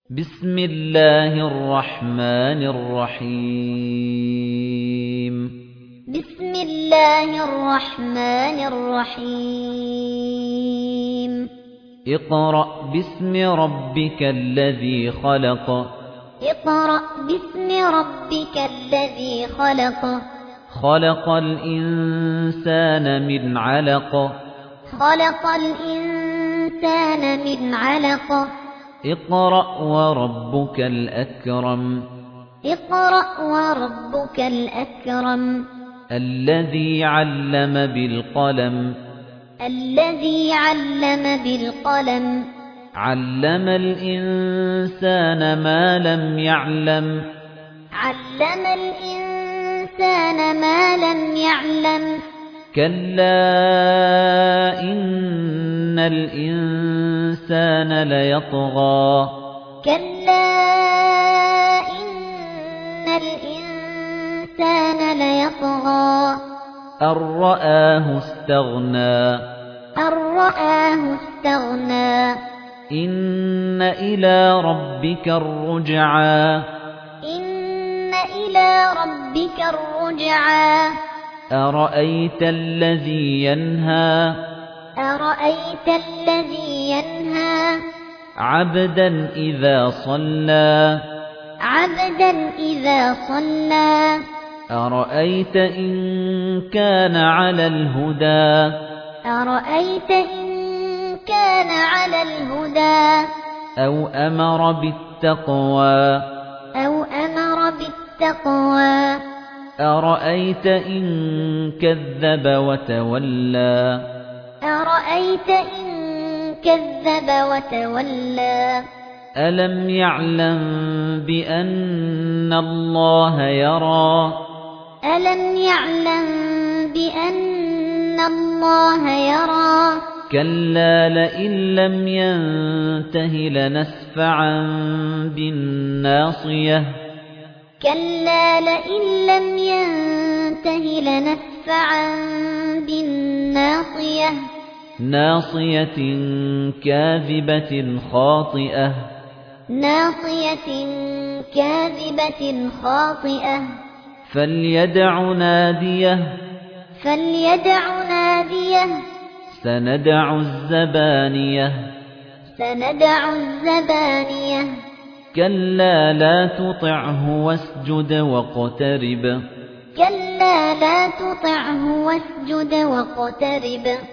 بسم الله الرحمن الرحيم بسم الله الرحمن الرحيم اقرأ باسم ربك الذي خلق اقرأ باسم ربك الذي خلق خلق الإنسان من علق خلق الإنسان من علق اقرأ وربك الأكرم اقرأ وربك الأكرم الذي علم بالقلم الذي علم بالقلم علم الإنسان ما لم يعلم علم الإنسان ما لم يعلم كلا إن الإنسان ليطغى كلا إن الإنسان ليطغى أن رآه استغنى أن رآه استغنى إن إلى ربك الرجعى إن إلى ربك الرجعى أرأيت الذي ينهى أرأيت الذي ينهى عبدا إذا صلى عبدا إذا صلى أرأيت إن كان على الهدى أرأيت إن كان على الهدى أو أمر بالتقوى أو أمر بالتقوى أرأيت إن كذب وتولى أرأيت إن كذب وتولى ألم يعلم بأن الله يرى ألم يعلم بأن الله يرى كلا لئن لم ينته لنسفعا بالناصية كلا لئن لم ينته لنسفعا بالناصية ناصية كاذبة خاطئة ناصية كاذبة خاطئة فليدع ناديه فليدع ناديه سندع الزبانية سندع الزبانية كلا لا تطعه واسجد واقترب كلا لا تطعه واسجد واقترب